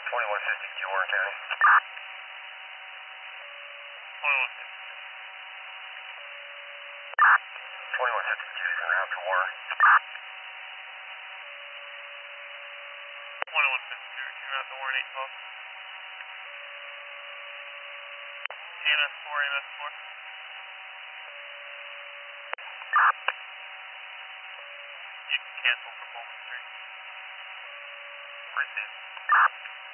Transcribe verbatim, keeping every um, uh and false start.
twenty-one fifty-two, Warren County. twenty-one fifty. twenty-one fifty-two is en route to Warren. twenty-one fifty-two, you out the Warren eight twelve. A M S four, A M S four. You can cancel for Pullman Street. Received.